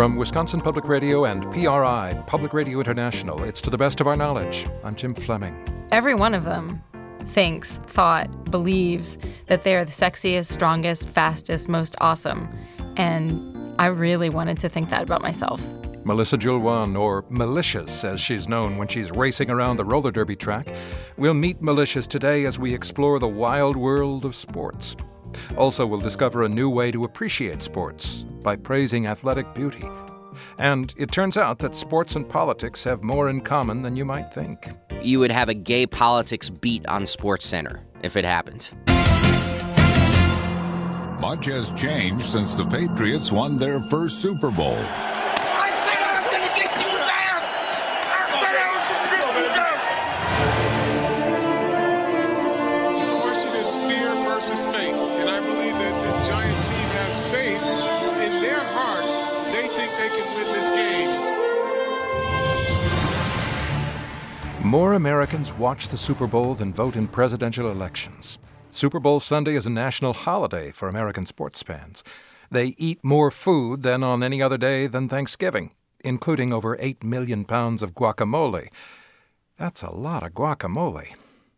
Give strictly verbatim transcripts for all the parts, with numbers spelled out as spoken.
From Wisconsin Public Radio and P R I, Public Radio International, it's To the Best of Our Knowledge. I'm Jim Fleming. Every one of them thinks, thought, believes that they're the sexiest, strongest, fastest, most awesome. And I really wanted to think that about myself. Melissa Joulwan, or Malicious, as she's known when she's racing around the roller derby track. We'll meet Malicious today as we explore the wild world of sports. Also, we'll discover a new way to appreciate sports by praising athletic beauty. And it turns out that sports and politics have more in common than you might think. You would have a gay politics beat on SportsCenter if it happened. Much has changed since the Patriots won their first Super Bowl. I said I was going to get you down! I said I was going to get you down! The question is fear versus faith. And I believe that this Giant team has faith in their hearts. They think they can win this game. More Americans watch the Super Bowl than vote in presidential elections. Super Bowl Sunday is a national holiday for American sports fans. They eat more food than on any other day than Thanksgiving, including over eight million pounds of guacamole. That's a lot of guacamole.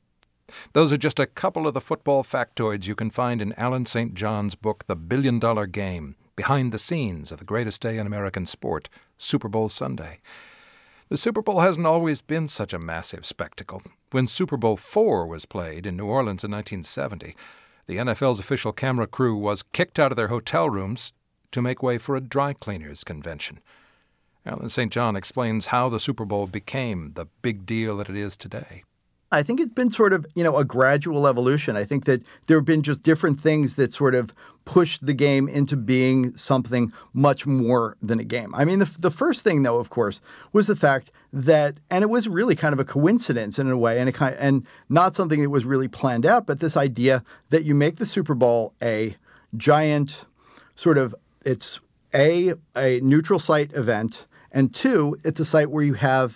Those are just a couple of the football factoids you can find in Alan Saint John's book, The Billion Dollar Game, Behind the Scenes of the Greatest Day in American Sport, Super Bowl Sunday. The Super Bowl hasn't always been such a massive spectacle. When Super Bowl four was played in New Orleans in nineteen seventy, the N F L's official camera crew was kicked out of their hotel rooms to make way for a dry cleaners convention. Alan Saint John explains how the Super Bowl became the big deal that it is today. I think it's been sort of, you know, a gradual evolution. I think that there have been just different things that sort of pushed the game into being something much more than a game. I mean, the, the first thing, though, of course, was the fact that, and it was really kind of a coincidence in a way, and it kind of, and not something that was really planned out, but this idea that you make the Super Bowl a giant sort of, it's a a neutral site event, and two, it's a site where you have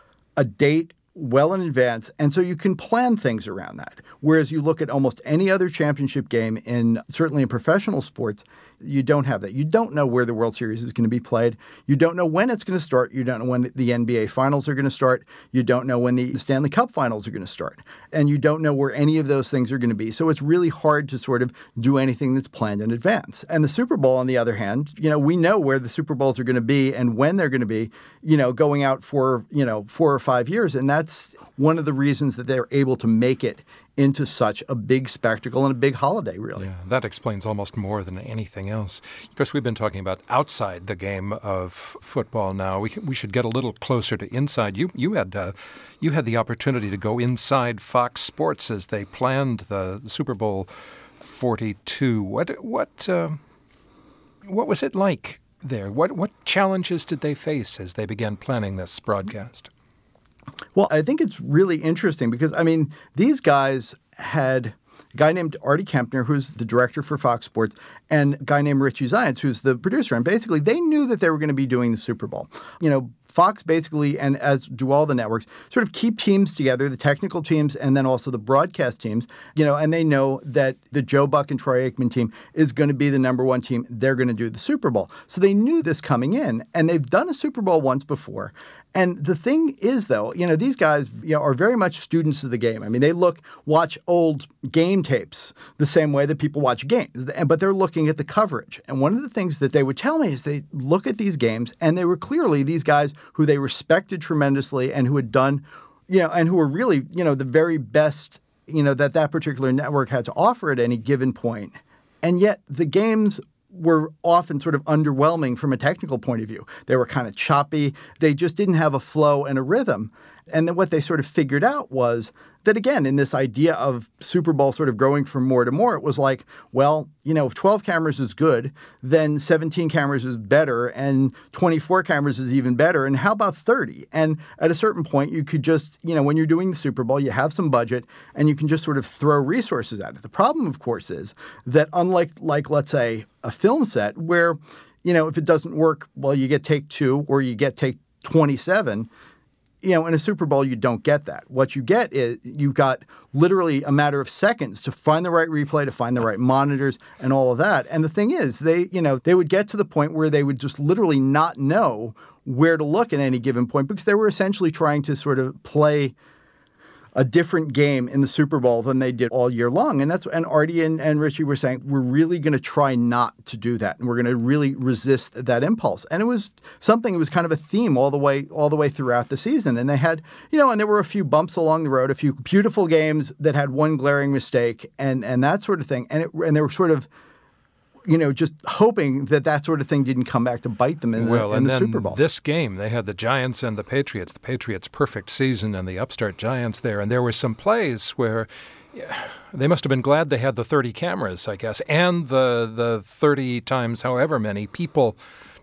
a date well in advance, and so you can plan things around that. Whereas you look at almost any other championship game in, certainly in professional sports, you don't have that. You don't know where the World Series is going to be played. You don't know when it's going to start. You don't know when the N B A Finals are going to start. You don't know when the Stanley Cup Finals are going to start. And you don't know where any of those things are going to be. So it's really hard to sort of do anything that's planned in advance. And the Super Bowl, on the other hand, you know, we know where the Super Bowls are going to be and when they're going to be, you know, going out for, you know, four or five years. And that's one of the reasons that they're able to make it into such a big spectacle and a big holiday, really. Yeah, that explains almost more than anything else. Of course, we've been talking about outside the game of football now. We can, we should get a little closer to inside. You you had uh, you had the opportunity to go inside Fox Sports as they planned the Super Bowl forty-two. What what uh, what was it like there? What what challenges did they face as they began planning this broadcast? Well, I think it's really interesting because, I mean, these guys had a guy named Artie Kempner, who's the director for Fox Sports, and a guy named Richie Zients, who's the producer. And basically, they knew that they were going to be doing the Super Bowl. You know, Fox basically, and as do all the networks, sort of keep teams together, the technical teams and then also the broadcast teams, you know, and they know that the Joe Buck and Troy Aikman team is going to be the number one team. They're going to do the Super Bowl. So they knew this coming in, and they've done a Super Bowl once before. And the thing is, though, you know, these guys, you know, are very much students of the game. I mean, they look, watch old game tapes the same way that people watch games, but they're looking at the coverage. And one of the things that they would tell me is they look at these games, and they were clearly these guys who they respected tremendously and who had done, you know, and who were really, you know, the very best, you know, that that particular network had to offer at any given point. And yet the games were often sort of underwhelming from a technical point of view. They were kind of choppy. They just didn't have a flow and a rhythm. And then what they sort of figured out was that, again, in this idea of Super Bowl sort of growing from more to more, it was like, well, you know, if twelve cameras is good, then seventeen cameras is better, and twenty-four cameras is even better. And how about thirty? And at a certain point, you could just, you know, when you're doing the Super Bowl, you have some budget, and you can just sort of throw resources at it. The problem, of course, is that unlike, like, let's say, a film set where, you know, if it doesn't work, well, you get take two or you get take twenty-seven. you know, in a Super Bowl, you don't get that. What you get is you've got literally a matter of seconds to find the right replay, to find the right monitors and all of that. And the thing is, they, you know, they would get to the point where they would just literally not know where to look at any given point because they were essentially trying to sort of play a different game in the Super Bowl than they did all year long. And that's and Artie and, and Richie were saying, we're really going to try not to do that. And we're going to really resist that impulse. And it was something, it was kind of a theme all the way all the way throughout the season. And they had, you know, and there were a few bumps along the road, a few beautiful games that had one glaring mistake and, and that sort of thing. And, it, and they were sort of, you know, just hoping that that sort of thing didn't come back to bite them in the, well, in and the then Super Bowl. This game, they had the Giants and the Patriots, the Patriots' perfect season and the upstart Giants there. And there were some plays where yeah, they must have been glad they had the thirty cameras, I guess, and the the thirty times however many people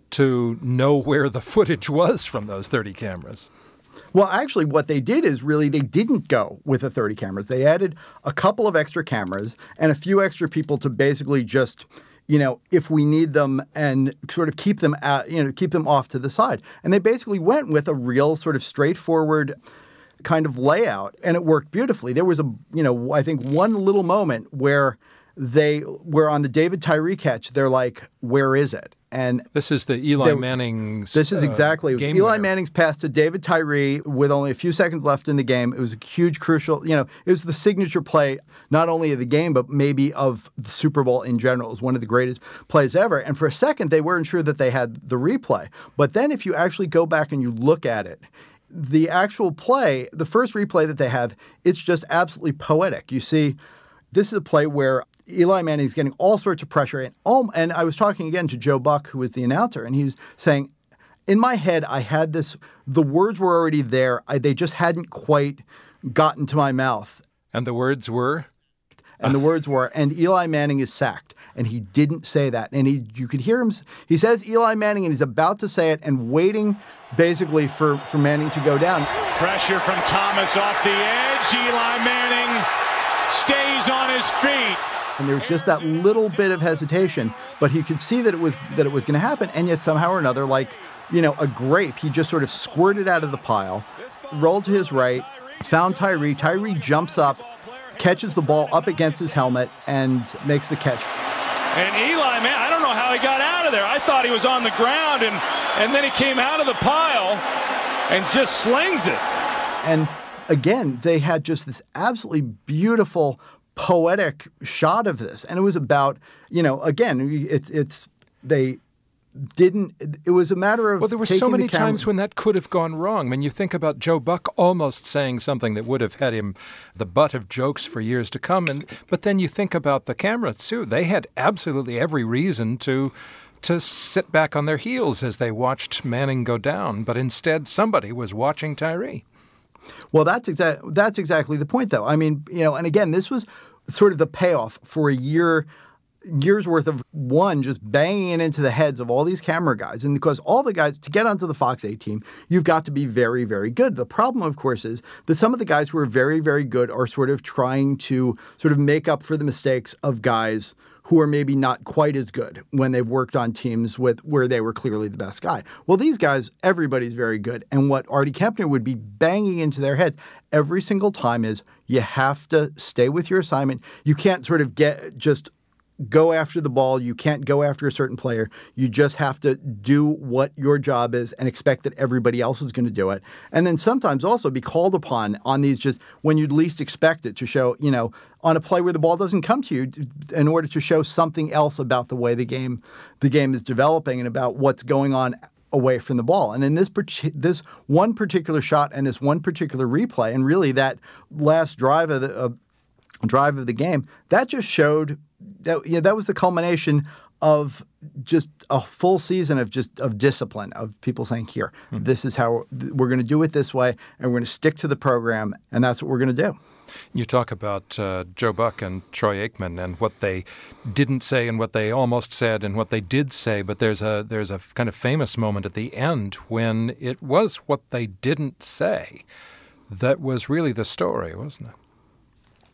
to know where the footage was from those thirty cameras. Well, actually, what they did is really they didn't go with the thirty cameras. They added a couple of extra cameras and a few extra people to basically just, you know, if we need them and sort of keep them at, you know, keep them off to the side. And they basically went with a real sort of straightforward kind of layout, and it worked beautifully. There was a, you know, I think one little moment where they were on the David Tyree catch. They're like, where is it? And this is the Eli Manning's This is exactly. Uh, it was game Eli winner. Manning's pass to David Tyree with only a few seconds left in the game. It was a huge, crucial, you know, it was the signature play, not only of the game, but maybe of the Super Bowl in general. It was one of the greatest plays ever. And for a second, they weren't sure that they had the replay. But then if you actually go back and you look at it, the actual play, the first replay that they have, it's just absolutely poetic. You see, this is a play where Eli Manning's getting all sorts of pressure. And, oh, and I was talking again to Joe Buck, who was the announcer, and he was saying, in my head, I had this, the words were already there. I, they just hadn't quite gotten to my mouth. And the words were? And the words were, and Eli Manning is sacked. And he didn't say that. And he, you could hear him, he says Eli Manning, and he's about to say it and waiting basically for, for Manning to go down. Pressure from Thomas off the edge. Eli Manning stays on his feet. And there was just that little bit of hesitation, but he could see that it was that it was going to happen, and yet somehow or another, like, you know, a grape, he just sort of squirted out of the pile, rolled to his right, found Tyree. Tyree jumps up, catches the ball up against his helmet, and makes the catch. And Eli, man, I don't know how he got out of there. I thought he was on the ground, and, and then he came out of the pile and just slings it. And again, they had just this absolutely beautiful poetic shot of this. And it was about, you know, again, it's, it's, they didn't, it was a matter of. Well, there were so many times when that could have gone wrong. I mean, you think about Joe Buck almost saying something that would have had him the butt of jokes for years to come. And, but then you think about the camera too. They had absolutely every reason to, to sit back on their heels as they watched Manning go down. But instead, somebody was watching Tyree. Well, that's exactly that's exactly the point, though. I mean, you know, and again, this was sort of the payoff for a year, year's worth of one just banging it into the heads of all these camera guys. And because all the guys, to get onto the Fox eight team, you've got to be very, very good. The problem, of course, is that some of the guys who are very, very good are sort of trying to sort of make up for the mistakes of guys who are maybe not quite as good when they've worked on teams with where they were clearly the best guy. Well, these guys, everybody's very good. And what Artie Kempner would be banging into their heads every single time is you have to stay with your assignment. You can't sort of get just go after the ball. You can't go after a certain player. You just have to do what your job is and expect that everybody else is going to do it. And then sometimes also be called upon on these just when you'd least expect it to show, you know, on a play where the ball doesn't come to you in order to show something else about the way the game the game is developing and about what's going on away from the ball. And in this this one particular shot and this one particular replay, and really that last drive of the uh, drive of the game, that just showed that, you know, that was the culmination of just a full season of just of discipline, of people saying, here, mm-hmm. this is how we're going to do it this way, and we're going to stick to the program, and that's what we're going to do. You talk about uh, Joe Buck and Troy Aikman and what they didn't say and what they almost said and what they did say, but there's a there's a kind of famous moment at the end when it was what they didn't say that was really the story, wasn't it?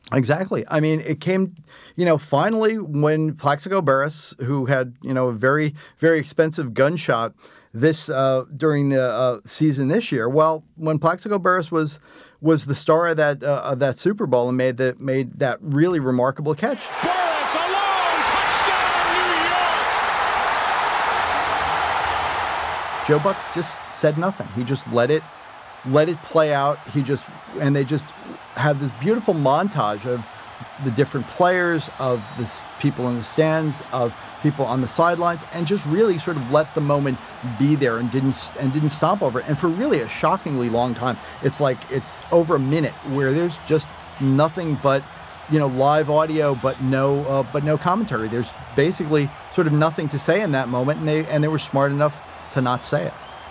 Exactly. I mean, it came, you know, finally when Plaxico Burress, who had, you know, a very, very expensive gunshot this uh, during the uh, season this year. Well, when Plaxico Burress was was the star of that uh, of that Super Bowl and made that made that really remarkable catch. Burress alone, touchdown, New York! Joe Buck just said nothing. He just let it let it play out. He just and they just have this beautiful montage of the different players, of the s- people in the stands, of people on the sidelines, and just really sort of let the moment be there and didn't and didn't stomp over it. And for really a shockingly long time, it's like it's over a minute where there's just nothing but, you know, live audio, but no uh, but no commentary. There's basically sort of nothing to say in that moment, and they and they were smart enough to not say it.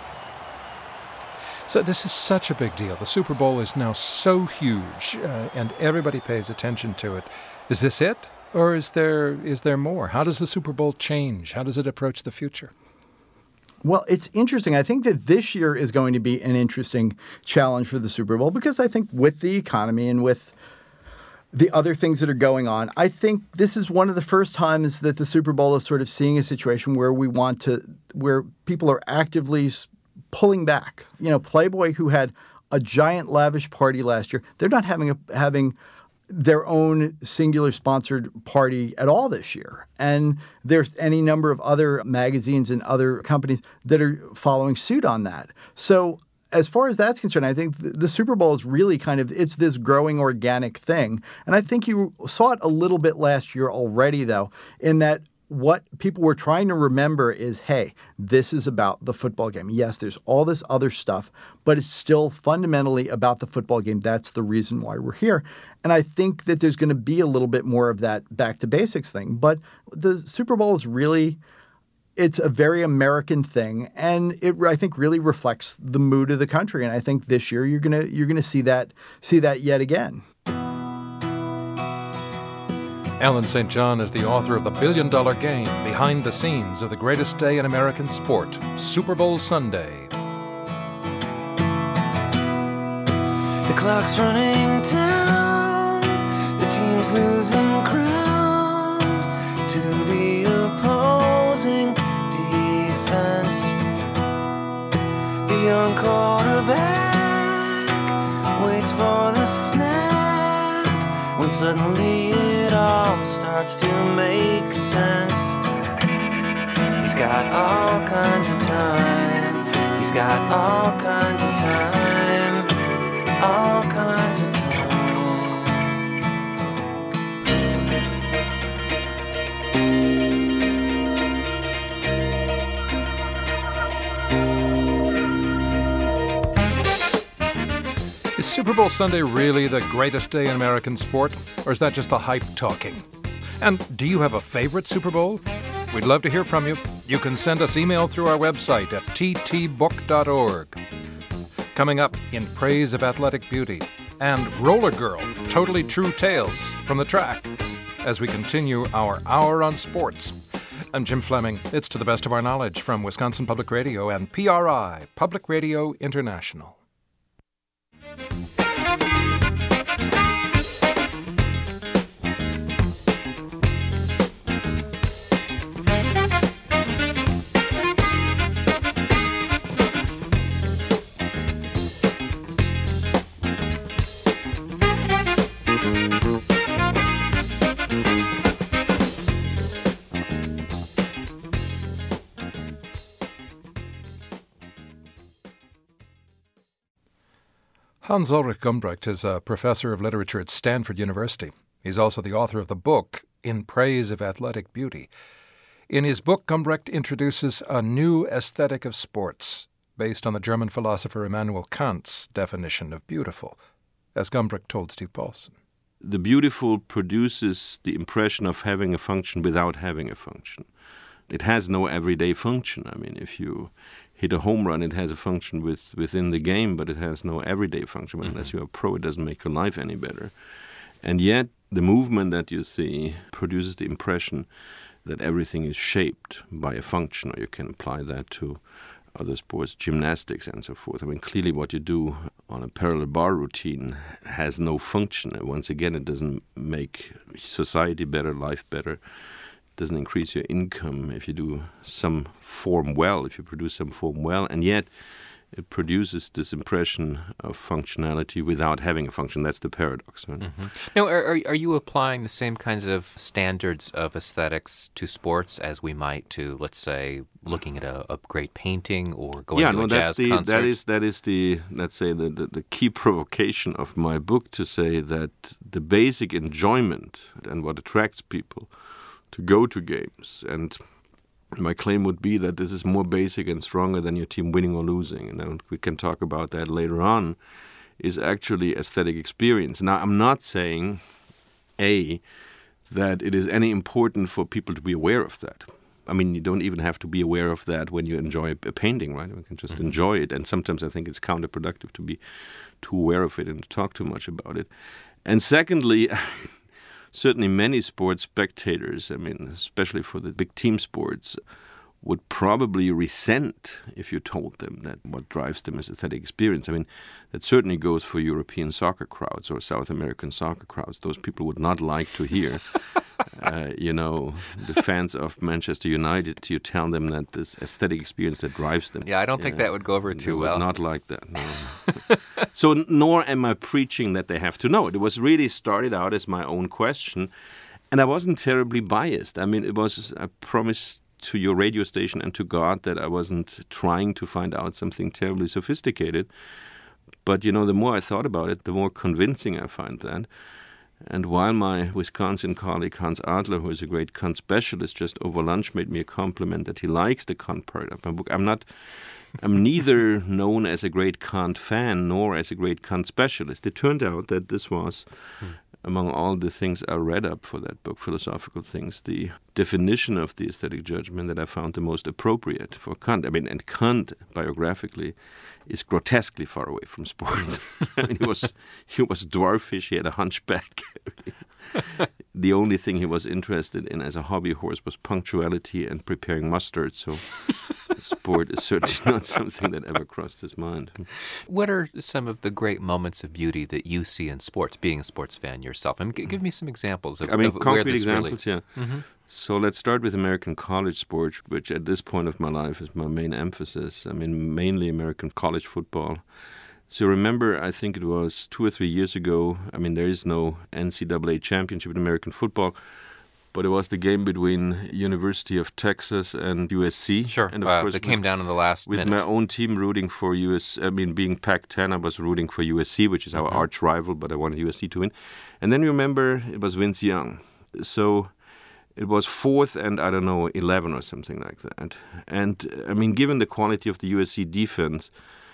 So this is such a big deal. The Super Bowl is now so huge, uh, and everybody pays attention to it. Is this it, or is there is there more? How does the Super Bowl change? How does it approach the future? Well, it's interesting. I think that this year is going to be an interesting challenge for the Super Bowl because I think with the economy and with the other things that are going on, I think this is one of the first times that the Super Bowl is sort of seeing a situation where we want to, where people are actively pulling back. You know, Playboy, who had a giant lavish party last year, they're not having a, having their own singular sponsored party at all this year. And there's any number of other magazines and other companies that are following suit on that. So as far as that's concerned, I think the, the Super Bowl is really kind of, it's this growing organic thing. And I think you saw it a little bit last year already, though, in that what people were trying to remember is, hey, this is about the football game. Yes, there's all this other stuff, but it's still fundamentally about the football game. That's the reason why we're here. And I think that there's going to be a little bit more of that back to basics thing. But the Super Bowl is really, it's a very American thing, and it I think really reflects the mood of the country. And I think this year you're gonna you're gonna see that see that yet again. Alan Saint John is the author of The Billion Dollar Game, behind the scenes of the greatest day in American sport, Super Bowl Sunday. The clock's running down, the team's losing ground to the opposing defense. The young quarterback waits for the snap when suddenly it all starts to make sense. He's got all kinds of time. He's got all kinds of time. All kinds of time. Is Super Bowl Sunday really the greatest day in American sport, or is that just the hype talking? And do you have a favorite Super Bowl? We'd love to hear from you. You can send us email through our website at t t book dot org. Coming up, In Praise of Athletic Beauty, and Roller Girl, Totally True Tales from the track, as we continue our Hour on Sports. I'm Jim Fleming. It's To the Best of Our Knowledge from Wisconsin Public Radio and P R I, Public Radio International. Hans Ulrich Gumbrecht is a professor of literature at Stanford University. He's also the author of the book, In Praise of Athletic Beauty. In his book, Gumbrecht introduces a new aesthetic of sports based on the German philosopher Immanuel Kant's definition of beautiful, as Gumbrecht told Steve Paulson. The beautiful produces the impression of having a function without having a function. It has no everyday function. I mean, if you hit a home run, it has a function with, within the game, but it has no everyday function. Mm-hmm. Unless you're a pro, it doesn't make your life any better. And yet, the movement that you see produces the impression that everything is shaped by a function, or you can apply that to other sports, gymnastics and so forth. I mean, clearly what you do on a parallel bar routine has no function. Once again, it doesn't make society better, life better. It doesn't increase your income if you do some form well, if you produce some form well, and yet it produces this impression of functionality without having a function. That's the paradox. Right? Mm-hmm. Now, are, are are you applying the same kinds of standards of aesthetics to sports as we might to, let's say, looking at a, a great painting or going yeah, to no, a that's jazz the, concert? That is, that is the, let's say, the, the, the key provocation of my book, to say that the basic enjoyment and what attracts people to go to games, and my claim would be that this is more basic and stronger than your team winning or losing, and we can talk about that later on, is actually aesthetic experience. Now, I'm not saying, A, that it is any important for people to be aware of that. I mean, you don't even have to be aware of that when you enjoy a painting, right? You can just mm-hmm. enjoy it, and sometimes I think it's counterproductive to be too aware of it and to talk too much about it. And secondly, certainly many sports spectators, I mean, especially for the big team sports, would probably resent if you told them that what drives them is aesthetic experience. I mean, that certainly goes for European soccer crowds or South American soccer crowds. Those people would not like to hear, uh, you know, the fans of Manchester United, you tell them that this aesthetic experience that drives them. Yeah, I don't think uh, that would go over too they well. Would not like that, no. So, nor am I preaching that they have to know it. It was really started out as my own question, and I wasn't terribly biased. I mean, it was, I promised to your radio station and to God that I wasn't trying to find out something terribly sophisticated. But, you know, the more I thought about it, the more convincing I find that. And while my Wisconsin colleague Hans Adler, who is a great Kant specialist, just over lunch made me a compliment that he likes the Kant part of my book, I'm not, I'm neither known as a great Kant fan nor as a great Kant specialist. It turned out that this was, hmm. among all the things I read up for that book, philosophical things, the definition of the aesthetic judgment that I found the most appropriate for Kant. I mean, and Kant, biographically, is grotesquely far away from sports. I mean, he was he was dwarfish. He had a hunchback. The only thing he was interested in as a hobby horse was punctuality and preparing mustard. So sport is certainly not something that ever crossed his mind. What are some of the great moments of beauty that you see in sports, being a sports fan yourself? I mean, give me some examples of, I mean, of concrete where this examples, really... yeah. Mm-hmm. So let's start with American college sports, which at this point of my life is my main emphasis. I mean, mainly American college football. So remember, I think it was two or three years ago, I mean, there is no N C double A championship in American football, but it was the game between University of Texas and U S C. Sure, and of uh, course, that came with, down in the last With minute. my own team rooting for U S, I mean, being Pac ten, I was rooting for U S C, which is our mm-hmm. arch rival, but I wanted U S C to win. And then remember, it was Vince Young. So it was fourth and, I don't know, eleven or something like that. And, I mean, given the quality of the U S C defense,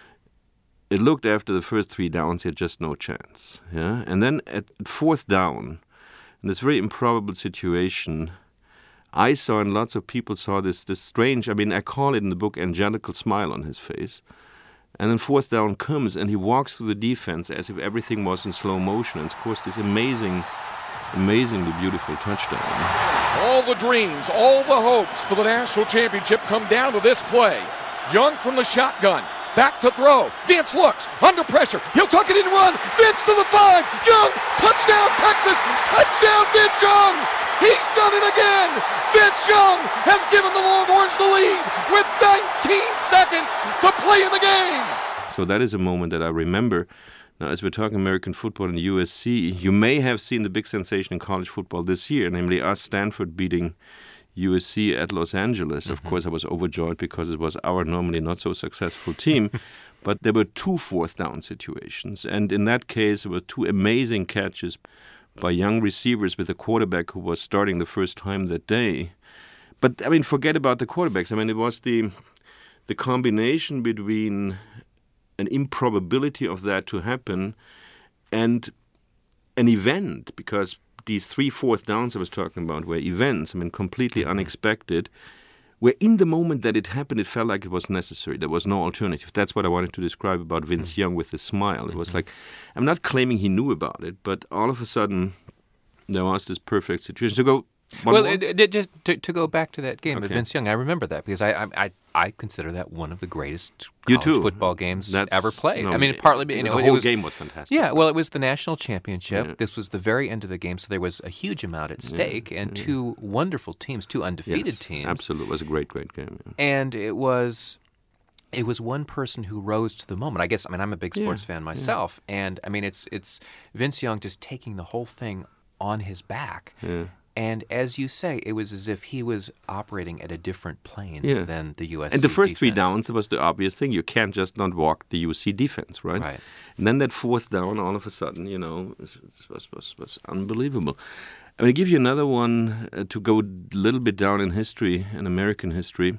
it looked after the first three downs, he had just no chance. Yeah, and then at fourth down, in this very improbable situation, I saw and lots of people saw this this strange, I mean, I call it in the book, angelical smile on his face. And then fourth down comes, and he walks through the defense as if everything was in slow motion. And of course, this amazing, amazingly beautiful touchdown. All the dreams, all the hopes for the national championship come down to this play. Young from the shotgun. Back to throw. Vince looks under pressure. He'll tuck it in and run. Vince to the five. Young, touchdown Texas. Touchdown Vince Young. He's done it again. Vince Young has given the Longhorns the lead with nineteen seconds to play in the game. So that is a moment that I remember. Now, as we're talking American football in U S C, you may have seen the big sensation in college football this year, namely us Stanford beating U S C at Los Angeles. Mm-hmm. Of course, I was overjoyed because it was our normally not so successful team. But there were two fourth down situations. And in that case, there were two amazing catches by young receivers with a quarterback who was starting the first time that day. But, I mean, forget about the quarterbacks. I mean, it was the the combination between an improbability of that to happen and an event, because these three fourth downs I was talking about were events, I mean, completely unexpected, where in the moment that it happened, it felt like it was necessary. There was no alternative. That's what I wanted to describe about Vince Young with the smile. It was like, I'm not claiming he knew about it, but all of a sudden, there was this perfect situation. So go One well, more? it, it, just to, to go back to that game Okay. of Vince Young, I remember that because I I, I, I consider that one of the greatest You college too. football games That's- ever played. no, I mean, it- partly, you the know, whole it was, game was fantastic. Yeah, well, it was the national championship. Yeah. This was the very end of the game, so there was a huge amount at stake, and yeah. two wonderful teams, two undefeated Yes, teams. absolutely. It was a great, great game. Yeah. And it was it was one person who rose to the moment. I guess I mean I'm a big sports Yeah, fan myself, and I mean it's it's Vince Young just taking the whole thing on his back. Yeah. And as you say, it was as if he was operating at a different plane Yeah. than the U S C And the first three defense. downs was the obvious thing. You can't just not walk the U S C defense, right? Right. And then that fourth down, all of a sudden, you know, was was was, was unbelievable. I'm going to give you another one uh, to go a little bit down in history, in American history,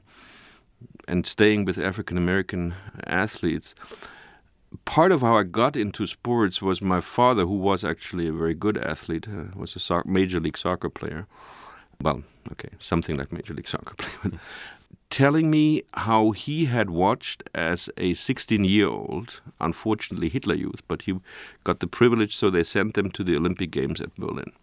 and staying with African American athletes. Part of how I got into sports was my father, who was actually a very good athlete, uh, was a soc- major league soccer player. Well, okay, something like major league soccer player. Telling me how he had watched as a sixteen-year-old, unfortunately Hitler Youth, but he got the privilege, so they sent them to the Olympic Games at Berlin.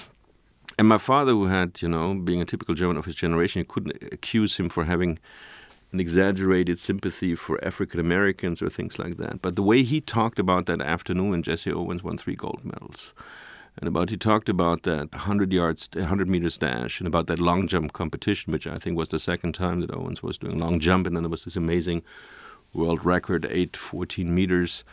And my father, who had, you know, being a typical German of his generation, you couldn't accuse him for having an exaggerated sympathy for African Americans or things like that. But the way he talked about that afternoon when Jesse Owens won three gold medals, and about he talked about that hundred yards, hundred meters dash, and about that long jump competition, which I think was the second time that Owens was doing long jump, and then there was this amazing world record, eight fourteen meters.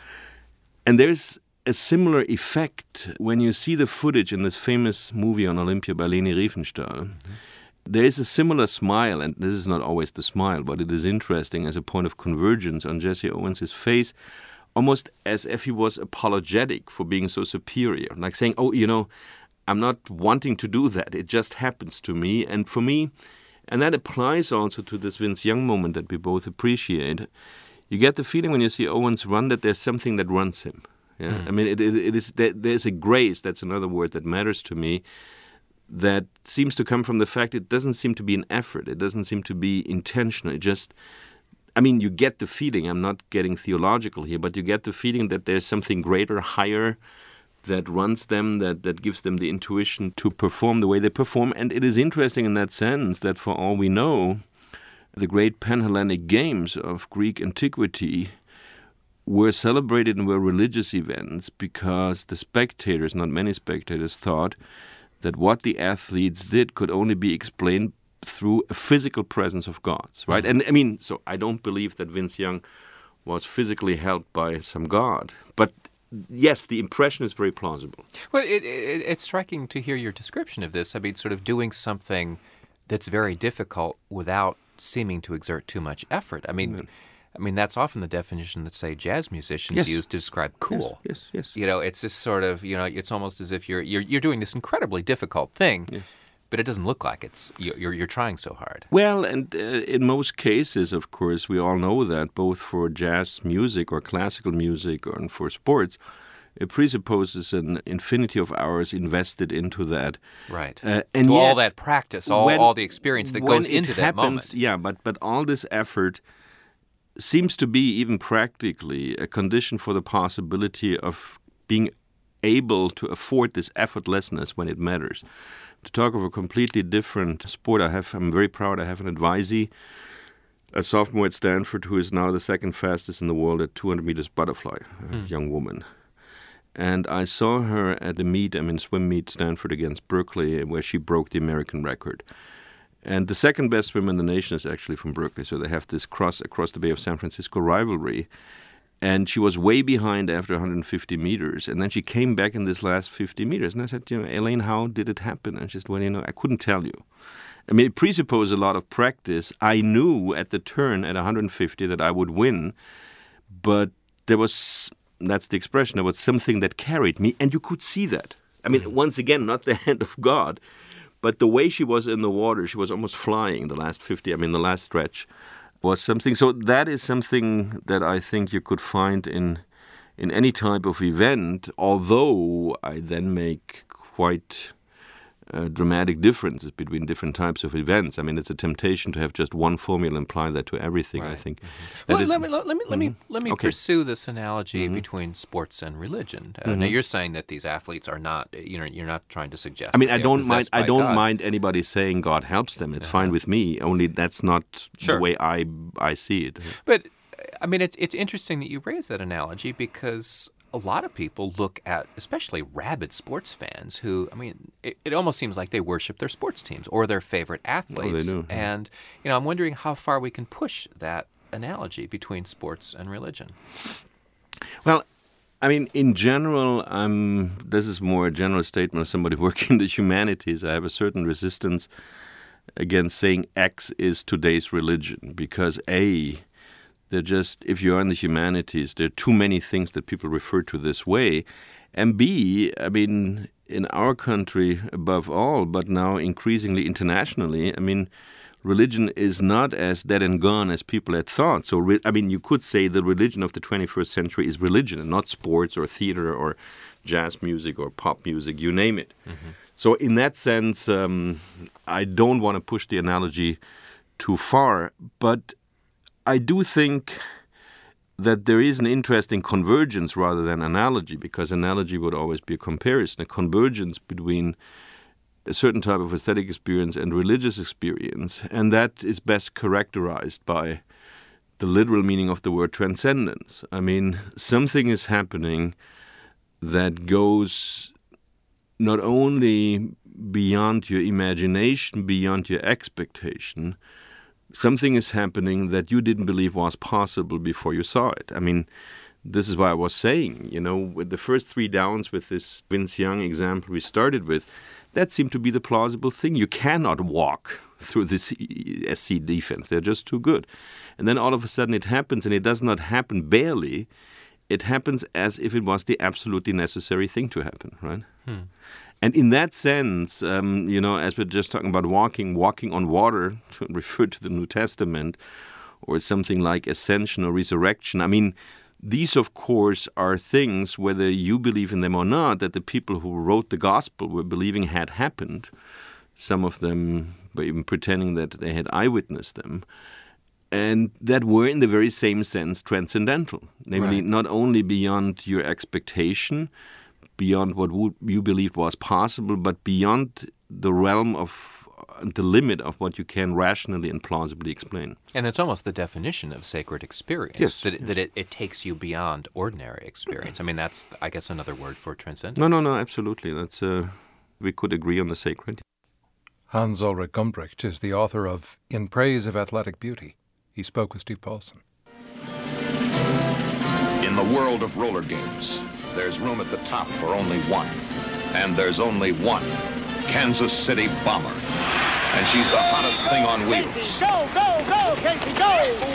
And there's a similar effect when you see the footage in this famous movie on Olympia by Leni Riefenstahl. Mm-hmm. There is a similar smile, and this is not always the smile, but it is interesting as a point of convergence on Jesse Owens' face, almost as if he was apologetic for being so superior, like saying, oh, you know, I'm not wanting to do that. It just happens to me. And for me, and that applies also to this Vince Young moment that we both appreciate, you get the feeling when you see Owens run that there's something that runs him. Yeah, mm. I mean, it, it, it is there, there's a grace, that's another word that matters to me, that seems to come from the fact it doesn't seem to be an effort. It doesn't seem to be intentional. It just, I mean, you get the feeling, I'm not getting theological here, but you get the feeling that there's something greater, higher, that runs them, that, that gives them the intuition to perform the way they perform. And it is interesting in that sense that for all we know, the great Panhellenic Games of Greek antiquity were celebrated and were religious events because the spectators, not many spectators, thought that what the athletes did could only be explained through a physical presence of gods, right? Mm-hmm. And I mean, so I don't believe that Vince Young was physically helped by some god, but yes, the impression is very plausible. Well, it, it, it's striking to hear your description of this. I mean, sort of doing something that's very difficult without seeming to exert too much effort. I mean, mm-hmm. I mean, that's often the definition that, say, jazz musicians yes. use to describe cool. Yes, yes, yes. You know, it's this sort of, you know, it's almost as if you're you're, you're doing this incredibly difficult thing, yeah. but it doesn't look like it's you're you're trying so hard. Well, and uh, in most cases, of course, we all know that both for jazz music or classical music or for sports, it presupposes an infinity of hours invested into that. Right. Uh, and to yet, all that practice, all, when, all the experience that goes into happens, that moment. Yeah, but but all this effort seems to be, even practically, a condition for the possibility of being able to afford this effortlessness when it matters. To talk of a completely different sport, I have, I'm very proud I have an advisee, a sophomore at Stanford, who is now the second fastest in the world at two hundred meters butterfly, a mm. young woman. And I saw her at the meet, I mean, swim meet, Stanford against Berkeley, where she broke the American record. And the second best swimmer in the nation is actually from Berkeley, so they have this cross across the Bay of San Francisco rivalry. And she was way behind after one hundred fifty meters, and then she came back in this last fifty meters. And I said, you know, Elaine, how did it happen? And she said, well, you know, I couldn't tell you. I mean, it presupposed a lot of practice. I knew at the turn at one hundred fifty that I would win, but there was, that's the expression, there was something that carried me, and you could see that. I mean, mm-hmm. once again, not the hand of God, but the way she was in the water, she was almost flying the last fifty, I mean, the last stretch was something. So that is something that I think you could find in in any type of event, although I then make quite uh, dramatic differences between different types of events. I mean, it's a temptation to have just one formula and apply that to everything, right. I think. Mm-hmm. Well, let me, let me, let me, mm-hmm. let me okay. pursue this analogy mm-hmm. between sports and religion. Uh, mm-hmm. Now, you're saying that these athletes are not, you know, you're not trying to suggest I mean, that I they don't are mind. I by don't God. mind anybody saying God helps them. It's uh-huh. fine with me. Only that's not sure. the way I I see it. Mm-hmm. But I mean, it's it's interesting that you raise that analogy because a lot of people look at, especially rabid sports fans, who I mean, it, it almost seems like they worship their sports teams or their favorite athletes. Oh, they do. And you know, I'm wondering how far we can push that analogy between sports and religion. Well, I mean, in general, um, this is more a general statement of somebody working in the humanities. I have a certain resistance against saying X is today's religion because A, they're just, if you're in the humanities, there are too many things that people refer to this way. And B, I mean, in our country above all, but now increasingly internationally, I mean, religion is not as dead and gone as people had thought. So, re- I mean, you could say the religion of the twenty-first century is religion and not sports or theater or jazz music or pop music, you name it. Mm-hmm. So in that sense, um, I don't want to push the analogy too far, but I do think that there is an interesting convergence rather than analogy, because analogy would always be a comparison, a convergence between a certain type of aesthetic experience and religious experience, and that is best characterized by the literal meaning of the word transcendence. I mean, something is happening that goes not only beyond your imagination, beyond your expectation. Something is happening that you didn't believe was possible before you saw it. I mean, this is why I was saying, you know, with the first three downs with this Vince Young example we started with, that seemed to be the plausible thing. You cannot walk through this S C defense. They're just too good. And then all of a sudden it happens, and it does not happen barely. It happens as if it was the absolutely necessary thing to happen, right? Hmm. And in that sense, um, you know, as we're just talking about walking, walking on water, to refer to the New Testament, or something like ascension or resurrection, I mean, these, of course, are things, whether you believe in them or not, that the people who wrote the gospel were believing had happened. Some of them were even pretending that they had eyewitnessed them. And that were, in the very same sense, transcendental. Namely, right. Not only beyond your expectation, beyond what you believed was possible, but beyond the realm of the limit of what you can rationally and plausibly explain. And it's almost the definition of sacred experience, yes, that, it, yes. that it, it takes you beyond ordinary experience. I mean, that's, I guess, another word for transcendence. No, no, no, absolutely. That's uh, we could agree on the sacred. Hans Ulrich Gumbricht is the author of In Praise of Athletic Beauty. He spoke with Steve Paulson. In the world of roller games, there's room at the top for only one. And there's only one. Kansas City Bomber. And she's the hottest thing on wheels. Casey, go, go, go, Casey, go!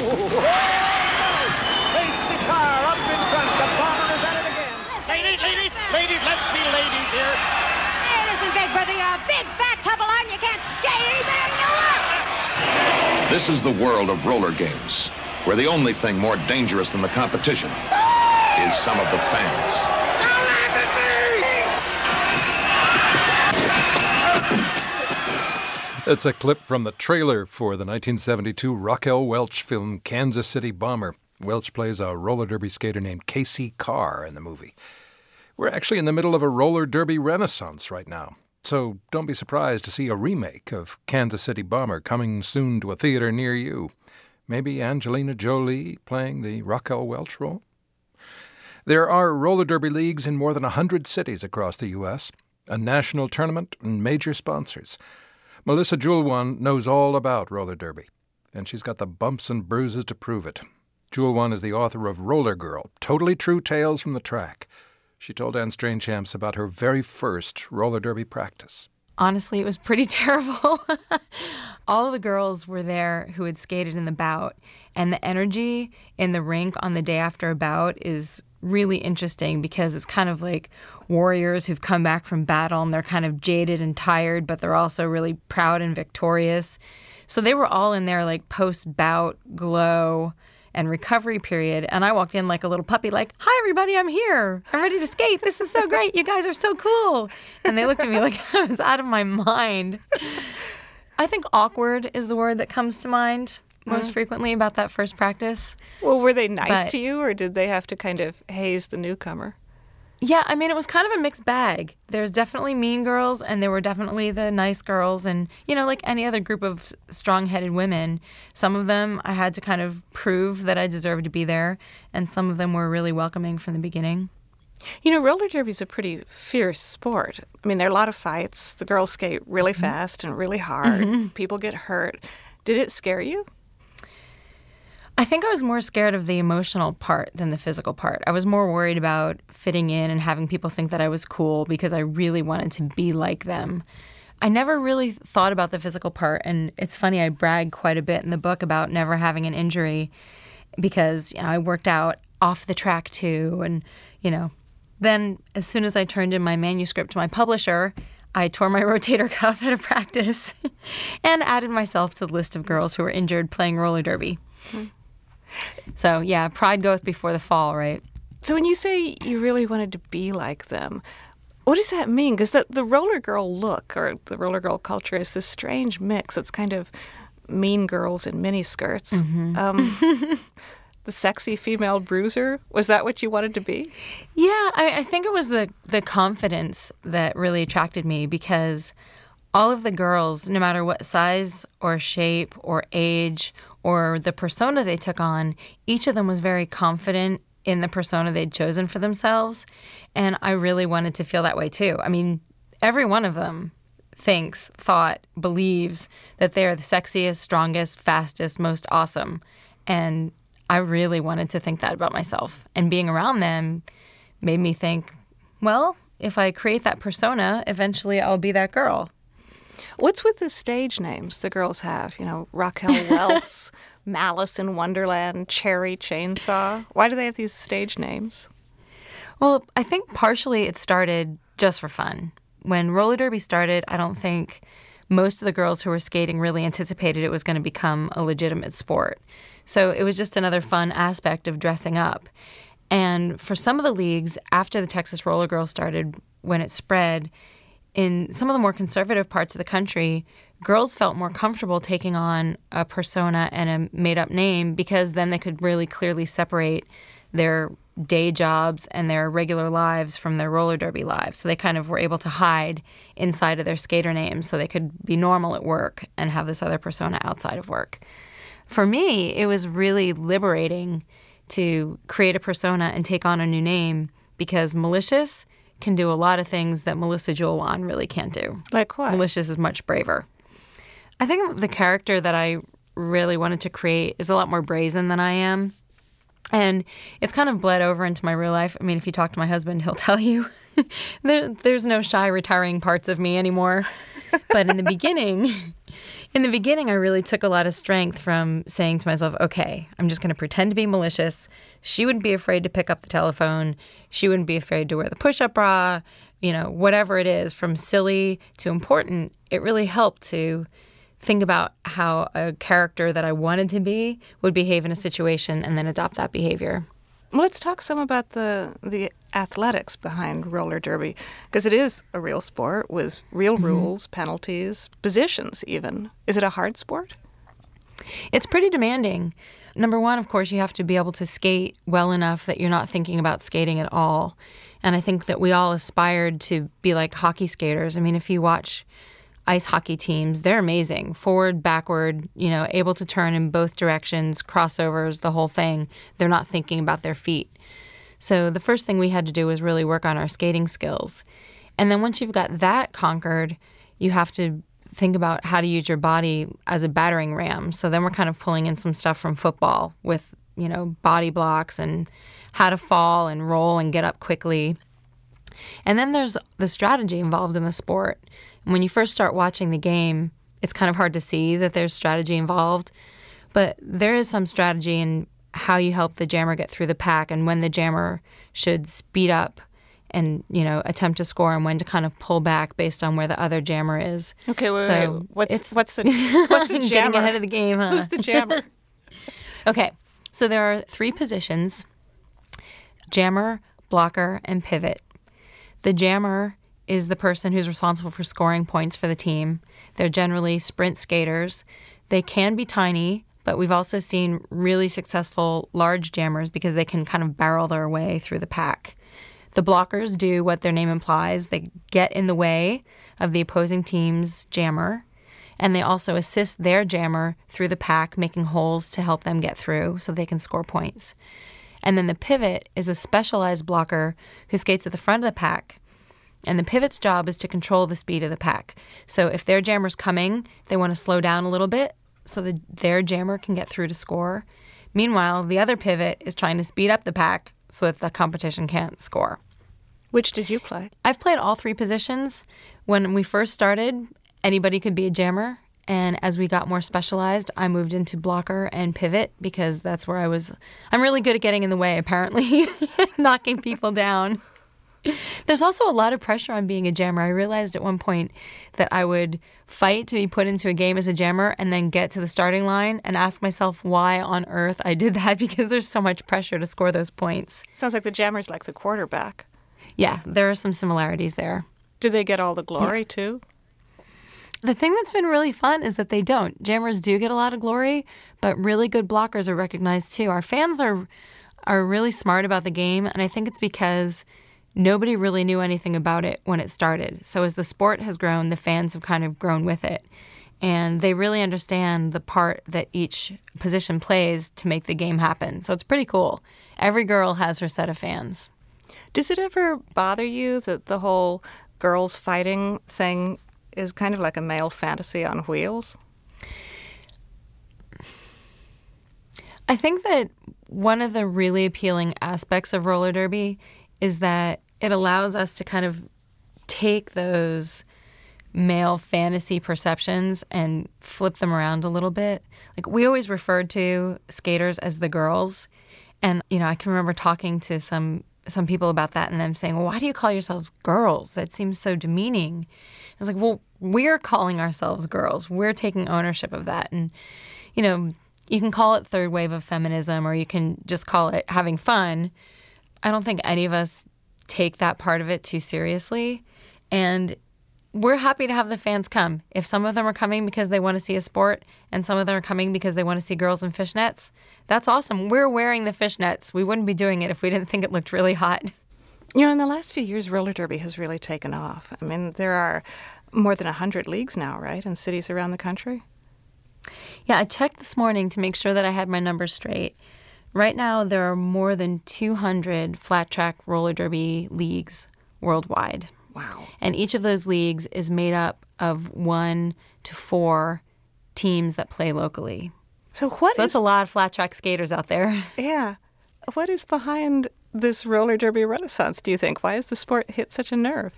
Casey Carr up in front. The Bomber is at it again. Ladies, ladies, ladies, let's be ladies here. Hey, listen, big brother, you're a big fat tubble on. You can't skate any better than you want. This is the world of roller games, where the only thing more dangerous than the competition is some of the fans. Don't laugh at me! That's a clip from the trailer for the nineteen seventy-two Raquel Welch film Kansas City Bomber. Welch plays a roller derby skater named Casey Carr in the movie. We're actually in the middle of a roller derby renaissance right now, so don't be surprised to see a remake of Kansas City Bomber coming soon to a theater near you. Maybe Angelina Jolie playing the Raquel Welch role? There are roller derby leagues in more than one hundred cities across the U S, a national tournament, and major sponsors. Melissa Joulwan knows all about roller derby, and she's got the bumps and bruises to prove it. Joulwan is the author of Roller Girl, Totally True Tales from the Track. She told Anne Strainchamps about her very first roller derby practice. Honestly, it was pretty terrible. All of the girls were there who had skated in the bout, and the energy in the rink on the day after a bout is really interesting because it's kind of like warriors who've come back from battle and they're kind of jaded and tired, but they're also really proud and victorious. So they were all in their like post-bout glow, and recovery period. And I walk in like a little puppy, like, hi, everybody, I'm here. I'm ready to skate. This is so great. You guys are so cool. And they looked at me like I was out of my mind. I think awkward is the word that comes to mind most mm. frequently about that first practice. Well, were they nice but, to you, or did they have to kind of haze the newcomer? Yeah, I mean, it was kind of a mixed bag. There's definitely mean girls, and there were definitely the nice girls. And, you know, like any other group of strong-headed women, some of them I had to kind of prove that I deserved to be there, and some of them were really welcoming from the beginning. You know, roller derby is a pretty fierce sport. I mean, there are a lot of fights. The girls skate really mm-hmm. fast and really hard. Mm-hmm. People get hurt. Did it scare you? I think I was more scared of the emotional part than the physical part. I was more worried about fitting in and having people think that I was cool because I really wanted to be like them. I never really thought about the physical part, and it's funny, I brag quite a bit in the book about never having an injury because, you know, I worked out off the track too, and, you know, then as soon as I turned in my manuscript to my publisher, I tore my rotator cuff at a practice and added myself to the list of girls who were injured playing roller derby. Mm-hmm. So, yeah, pride goeth before the fall, right? So when you say you really wanted to be like them, what does that mean? Because the, the roller girl look or the roller girl culture is this strange mix. It's kind of mean girls in miniskirts. Mm-hmm. Um, the sexy female bruiser, was that what you wanted to be? Yeah, I, I think it was the, the confidence that really attracted me because all of the girls, no matter what size or shape or age or the persona they took on, each of them was very confident in the persona they'd chosen for themselves. And I really wanted to feel that way too. I mean, every one of them thinks, thought, believes that they're the sexiest, strongest, fastest, most awesome. And I really wanted to think that about myself. And being around them made me think, well, if I create that persona, eventually I'll be that girl. What's with the stage names the girls have? You know, Raquel Welch, Malice in Wonderland, Cherry Chainsaw. Why do they have these stage names? Well, I think partially it started just for fun. When roller derby started, I don't think most of the girls who were skating really anticipated it was going to become a legitimate sport. So it was just another fun aspect of dressing up. And for some of the leagues, after the Texas Roller Girls started, when it spread, in some of the more conservative parts of the country, girls felt more comfortable taking on a persona and a made-up name because then they could really clearly separate their day jobs and their regular lives from their roller derby lives. So they kind of were able to hide inside of their skater names so they could be normal at work and have this other persona outside of work. For me, it was really liberating to create a persona and take on a new name because Malicious can do a lot of things that Melissa Joulwan really can't do. Like what? Malicious is much braver. I think the character that I really wanted to create is a lot more brazen than I am. And it's kind of bled over into my real life. I mean, if you talk to my husband, he'll tell you there, there's no shy, retiring parts of me anymore. But in the beginning, in the beginning, I really took a lot of strength from saying to myself, okay, I'm just going to pretend to be malicious. She wouldn't be afraid to pick up the telephone. She wouldn't be afraid to wear the push-up bra. You know, whatever it is, from silly to important, it really helped to think about how a character that I wanted to be would behave in a situation and then adopt that behavior. Well, let's talk some about the the athletics behind roller derby, because it is a real sport with real mm-hmm. rules, penalties, positions even. Is it a hard sport? It's pretty demanding. Number one, of course, you have to be able to skate well enough that you're not thinking about skating at all. And I think that we all aspired to be like hockey skaters. I mean, if you watch ice hockey teams, they're amazing. Forward, backward, you know, able to turn in both directions, crossovers, the whole thing. They're not thinking about their feet. So the first thing we had to do was really work on our skating skills. And then once you've got that conquered, you have to think about how to use your body as a battering ram. So then we're kind of pulling in some stuff from football with, you know, body blocks and how to fall and roll and get up quickly. And then there's the strategy involved in the sport. When you first start watching the game, it's kind of hard to see that there's strategy involved. But there is some strategy in how you help the jammer get through the pack and when the jammer should speed up and, you know, attempt to score and when to kind of pull back based on where the other jammer is. Okay, wait, so wait. What's, what's the, what's the jammer? Getting ahead of the game, huh? Who's the jammer? Okay, So there are three positions: jammer, blocker, and pivot. The jammer is the person who's responsible for scoring points for the team. They're generally sprint skaters. They can be tiny, but we've also seen really successful large jammers because they can kind of barrel their way through the pack. The blockers do what their name implies. They get in the way of the opposing team's jammer, and they also assist their jammer through the pack, making holes to help them get through so they can score points. And then the pivot is a specialized blocker who skates at the front of the pack. And the pivot's job is to control the speed of the pack. So if their jammer's coming, they want to slow down a little bit so that their jammer can get through to score. Meanwhile, the other pivot is trying to speed up the pack so that the competition can't score. Which did you play? I've played all three positions. When we first started, anybody could be a jammer. And as we got more specialized, I moved into blocker and pivot because that's where I was. I'm really good at getting in the way, apparently, knocking people down. There's also a lot of pressure on being a jammer. I realized at one point that I would fight to be put into a game as a jammer and then get to the starting line and ask myself why on earth I did that, because there's so much pressure to score those points. Sounds like the jammer's like the quarterback. Yeah, there are some similarities there. Do they get all the glory, yeah. too? The thing that's been really fun is that they don't. Jammers do get a lot of glory, but really good blockers are recognized too. Our fans are are really smart about the game, and I think it's because nobody really knew anything about it when it started. So as the sport has grown, the fans have kind of grown with it. And they really understand the part that each position plays to make the game happen. So it's pretty cool. Every girl has her set of fans. Does it ever bother you that the whole girls fighting thing is kind of like a male fantasy on wheels? I think that one of the really appealing aspects of roller derby is that it allows us to kind of take those male fantasy perceptions and flip them around a little bit. Like, we always referred to skaters as the girls. And, you know, I can remember talking to some some people about that and them saying, well, why do you call yourselves girls? That seems so demeaning. I was like, well, we're calling ourselves girls. We're taking ownership of that. And, you know, you can call it third wave of feminism or you can just call it having fun. I don't think any of us take that part of it too seriously. And we're happy to have the fans come. If some of them are coming because they want to see a sport and some of them are coming because they want to see girls in fishnets, that's awesome. We're wearing the fishnets. We wouldn't be doing it if we didn't think it looked really hot. You know, in the last few years, roller derby has really taken off. I mean, there are more than one hundred leagues now, right, in cities around the country? Yeah, I checked this morning to make sure that I had my numbers straight. Right now, there are more than two hundred flat track roller derby leagues worldwide. Wow. And each of those leagues is made up of one to four teams that play locally. So what So that's is... a lot of flat track skaters out there. Yeah. What is behind this roller derby renaissance, do you think? Why has the sport hit such a nerve?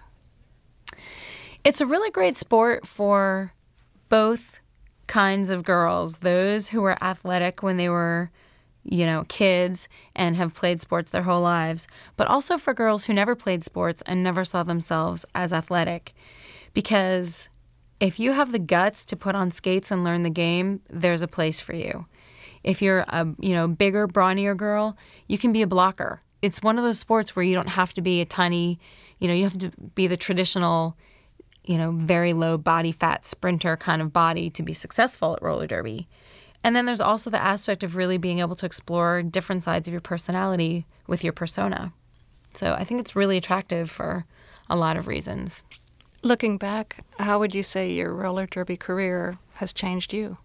It's a really great sport for both kinds of girls. Those who were athletic when they were, you know, kids and have played sports their whole lives, but also for girls who never played sports and never saw themselves as athletic. Because if you have the guts to put on skates and learn the game, there's a place for you. If you're a, you know, bigger, brawnier girl, you can be a blocker. It's one of those sports where you don't have to be a tiny, you know, you have to be the traditional, you know, very low body fat sprinter kind of body to be successful at roller derby. And then there's also the aspect of really being able to explore different sides of your personality with your persona. So I think it's really attractive for a lot of reasons. Looking back, how would you say your roller derby career has changed you?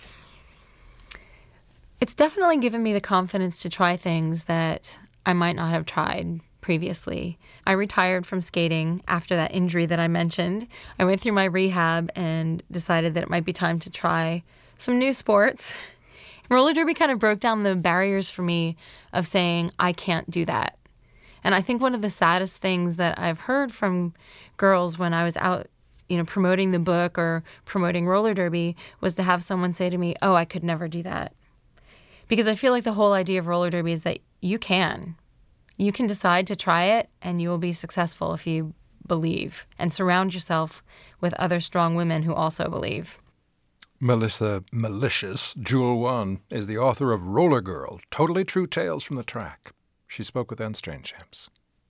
It's definitely given me the confidence to try things that I might not have tried previously. I retired from skating after that injury that I mentioned. I went through my rehab and decided that it might be time to try some new sports. Roller derby kind of broke down the barriers for me of saying, I can't do that. And I think one of the saddest things that I've heard from girls when I was out, you know, promoting the book or promoting roller derby was to have someone say to me, oh, I could never do that. Because I feel like the whole idea of roller derby is that you can. You can decide to try it and you will be successful if you believe and surround yourself with other strong women who also believe. Melissa Malicious Jewel One is the author of Roller Girl, Totally True Tales from the Track. She spoke with Anne Strainchamps.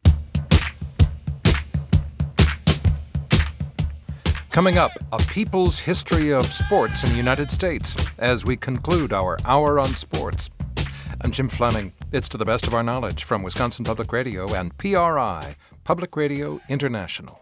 Coming up, a people's history of sports in the United States as we conclude our Hour on Sports. I'm Jim Fleming. It's to the best of our knowledge from Wisconsin Public Radio and P R I, Public Radio International.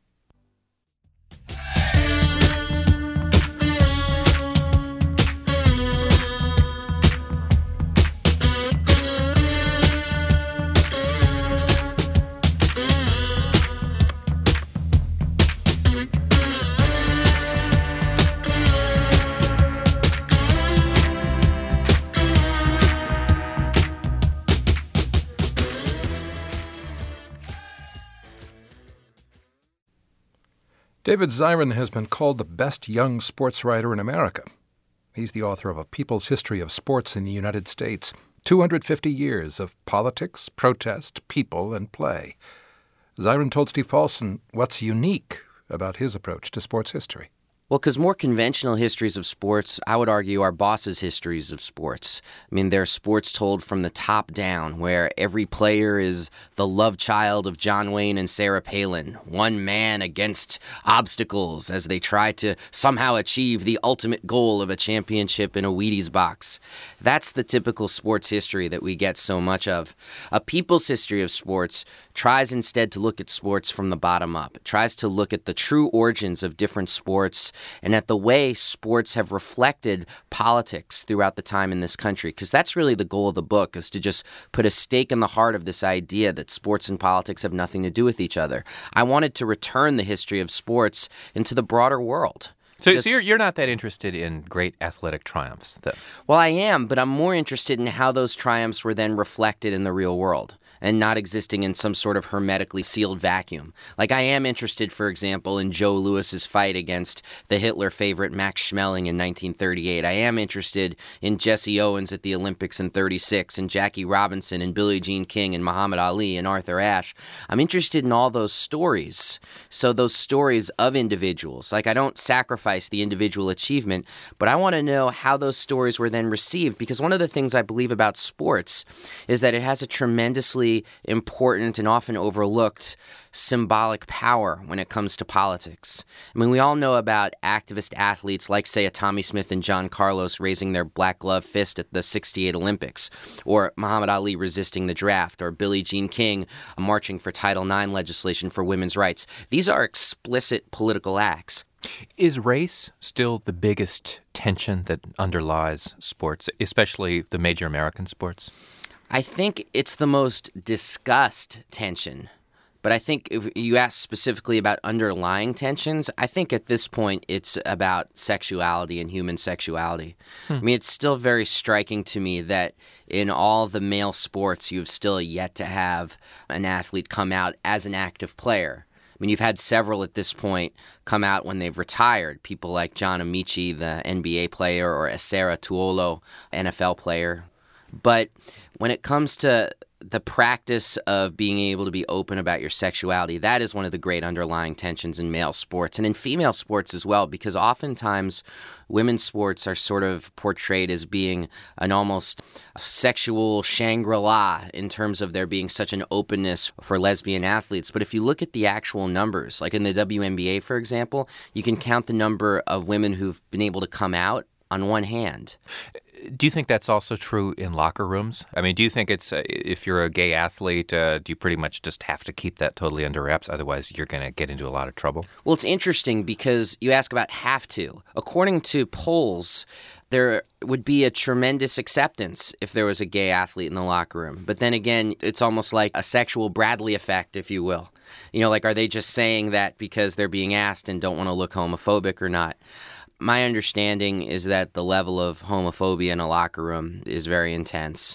David Zirin has been called the best young sports writer in America. He's the author of A People's History of Sports in the United States, two hundred fifty years of politics, protest, people, and play. Zirin told Steve Paulson what's unique about his approach to sports history. Well, because more conventional histories of sports, I would argue, are bosses' histories of sports. I mean, they're sports told from the top down, where every player is the love child of John Wayne and Sarah Palin, one man against obstacles as they try to somehow achieve the ultimate goal of a championship in a Wheaties box. That's the typical sports history that we get so much of. A people's history of sports tries instead to look at sports from the bottom up. It tries to look at the true origins of different sports and at the way sports have reflected politics throughout the time in this country, because that's really the goal of the book, is to just put a stake in the heart of this idea that sports and politics have nothing to do with each other. I wanted to return the history of sports into the broader world. So, so you're, you're not that interested in great athletic triumphs, though? Well, I am, but I'm more interested in how those triumphs were then reflected in the real world and not existing in some sort of hermetically sealed vacuum. Like, I am interested, for example, in Joe Louis's fight against the Hitler favorite Max Schmeling in nineteen thirty-eight. I am interested in Jesse Owens at the Olympics in thirty-six, and Jackie Robinson, and Billie Jean King, and Muhammad Ali, and Arthur Ashe. I'm interested in all those stories. So those stories of individuals. Like, I don't sacrifice the individual achievement, but I want to know how those stories were then received, because one of the things I believe about sports is that it has a tremendously important and often overlooked symbolic power when it comes to politics. I mean, we all know about activist athletes like, say, a Tommy Smith and John Carlos raising their black glove fist at the sixty-eight Olympics, or Muhammad Ali resisting the draft, or Billie Jean King marching for Title nine legislation for women's rights. These are explicit political acts. Is race still the biggest tension that underlies sports, especially the major American sports? I think it's the most discussed tension. But I think if you ask specifically about underlying tensions, I think at this point it's about sexuality and human sexuality. Hmm. I mean, it's still very striking to me that in all the male sports, you've still yet to have an athlete come out as an active player. I mean, you've had several at this point come out when they've retired. People like John Amici, the N B A player, or Esera Tuolo, N F L player. But when it comes to the practice of being able to be open about your sexuality, that is one of the great underlying tensions in male sports and in female sports as well, because oftentimes women's sports are sort of portrayed as being an almost sexual Shangri-La in terms of there being such an openness for lesbian athletes. But if you look at the actual numbers, like in the W N B A, for example, you can count the number of women who've been able to come out on one hand. Do you think that's also true in locker rooms? I mean, do you think it's, uh, if you're a gay athlete, uh, do you pretty much just have to keep that totally under wraps? Otherwise, you're going to get into a lot of trouble? Well, it's interesting because you ask about have to. According to polls, there would be a tremendous acceptance if there was a gay athlete in the locker room. But then again, it's almost like a sexual Bradley effect, if you will. You know, like, are they just saying that because they're being asked and don't want to look homophobic or not? My understanding is that the level of homophobia in a locker room is very intense.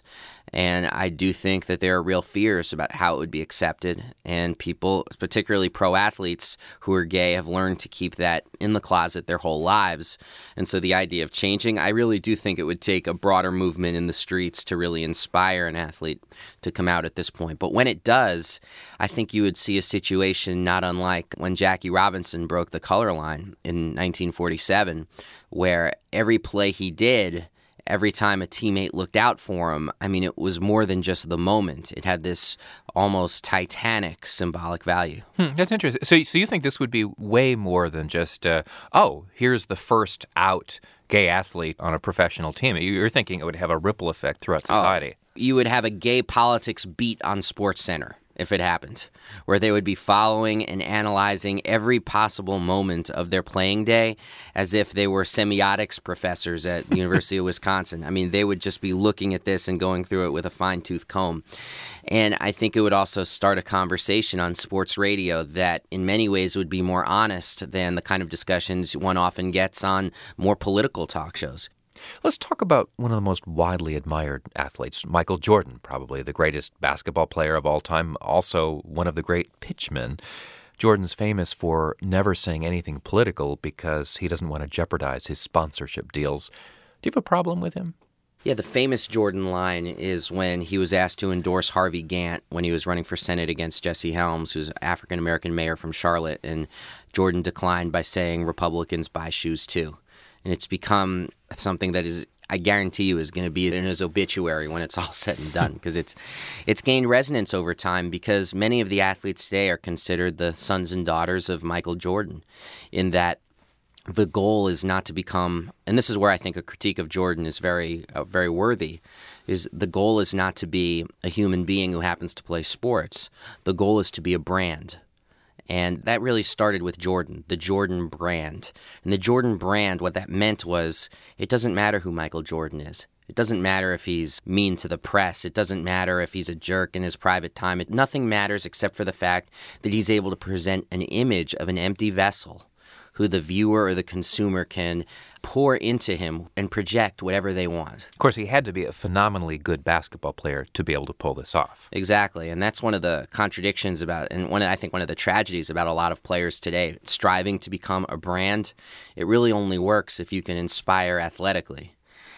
And I do think that there are real fears about how it would be accepted. And people, particularly pro athletes who are gay, have learned to keep that in the closet their whole lives. And so the idea of changing, I really do think it would take a broader movement in the streets to really inspire an athlete to come out at this point. But when it does, I think you would see a situation not unlike when Jackie Robinson broke the color line in nineteen forty-seven, where every play he did, every time a teammate looked out for him, I mean, it was more than just the moment. It had this almost titanic symbolic value. Hmm, that's interesting. So, so you think this would be way more than just, uh, oh, here's the first out gay athlete on a professional team. You're thinking it would have a ripple effect throughout society. Oh, you would have a gay politics beat on SportsCenter if it happened, where they would be following and analyzing every possible moment of their playing day as if they were semiotics professors at the University of Wisconsin. I mean, they would just be looking at this and going through it with a fine-tooth comb. And I think it would also start a conversation on sports radio that in many ways would be more honest than the kind of discussions one often gets on more political talk shows. Let's talk about one of the most widely admired athletes, Michael Jordan, probably the greatest basketball player of all time, also one of the great pitchmen. Jordan's famous for never saying anything political because he doesn't want to jeopardize his sponsorship deals. Do you have a problem with him? Yeah, the famous Jordan line is when he was asked to endorse Harvey Gantt when he was running for Senate against Jesse Helms, who's an African-American mayor from Charlotte, and Jordan declined by saying Republicans buy shoes too. And it's become something that is, I guarantee you, is going to be in his obituary when it's all said and done, because it's it's gained resonance over time because many of the athletes today are considered the sons and daughters of Michael Jordan, in that the goal is not to become, and this is where I think a critique of Jordan is very, uh, very worthy, is the goal is not to be a human being who happens to play sports. The goal is to be a brand. And that really started with Jordan, the Jordan brand. And the Jordan brand, what that meant was it doesn't matter who Michael Jordan is. It doesn't matter if he's mean to the press. It doesn't matter if he's a jerk in his private time. It, nothing matters except for the fact that he's able to present an image of an empty vessel who the viewer or the consumer can pour into him and project whatever they want. Of course, he had to be a phenomenally good basketball player to be able to pull this off. Exactly, and that's one of the contradictions about, and one I think one of the tragedies about a lot of players today, striving to become a brand. It really only works if you can inspire athletically.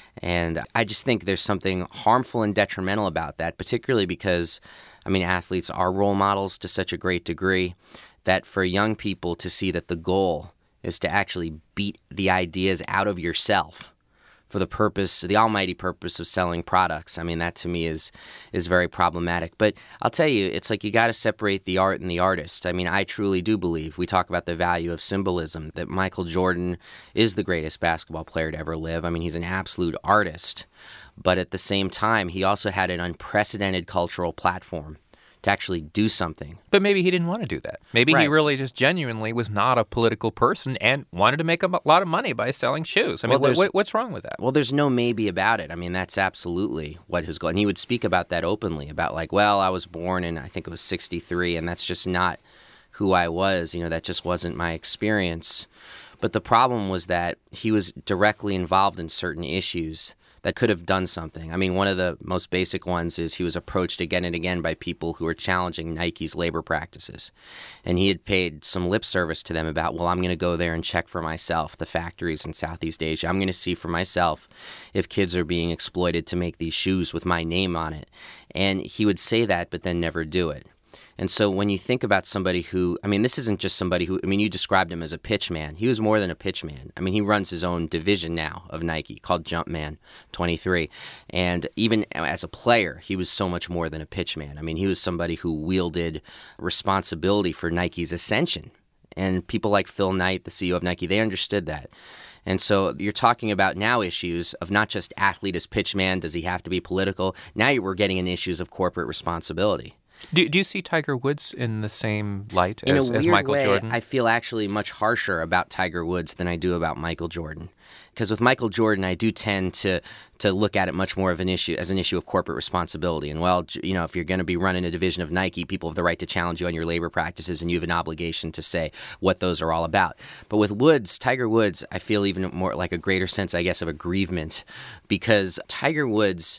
And I just think there's something harmful and detrimental about that, particularly because, I mean, athletes are role models to such a great degree that for young people to see that the goal is to actually beat the ideas out of yourself for the purpose, the almighty purpose of selling products. I mean, that to me is is very problematic. But I'll tell you, it's like you got to separate the art and the artist. I mean, I truly do believe, we talk about the value of symbolism, that Michael Jordan is the greatest basketball player to ever live. I mean, he's an absolute artist. But at the same time, he also had an unprecedented cultural platform to actually do something. But maybe he didn't want to do that. Maybe right. he really just genuinely was not a political person and wanted to make a lot of money by selling shoes. I mean, well, what, what's wrong with that? Well, there's no maybe about it. I mean, that's absolutely what his goal. And he would speak about that openly, about like, well, I was born in, I think it was sixty-three, and that's just not who I was. You know, that just wasn't my experience. But the problem was that he was directly involved in certain issues that could have done something. I mean, one of the most basic ones is he was approached again and again by people who were challenging Nike's labor practices. And he had paid some lip service to them about, well, I'm going to go there and check for myself the factories in Southeast Asia. I'm going to see for myself if kids are being exploited to make these shoes with my name on it. And he would say that, but then never do it. And so when you think about somebody who, I mean, this isn't just somebody who, I mean, you described him as a pitch man. He was more than a pitch man. I mean, he runs his own division now of Nike called Jumpman twenty-three. And even as a player, he was so much more than a pitch man. I mean, he was somebody who wielded responsibility for Nike's ascension. And people like Phil Knight, the C E O of Nike, they understood that. And so you're talking about now issues of not just athlete as pitch man, does he have to be political? Now we're getting in issues of corporate responsibility. Do, do you see Tiger Woods in the same light in as, a weird as Michael way, Jordan? I feel actually much harsher about Tiger Woods than I do about Michael Jordan. Because with Michael Jordan, I do tend to to look at it much more of an issue as an issue of corporate responsibility. And well, you know, if you're going to be running a division of Nike, people have the right to challenge you on your labor practices, and you have an obligation to say what those are all about. But with Woods, Tiger Woods, I feel even more like a greater sense, I guess, of aggrievement, because Tiger Woods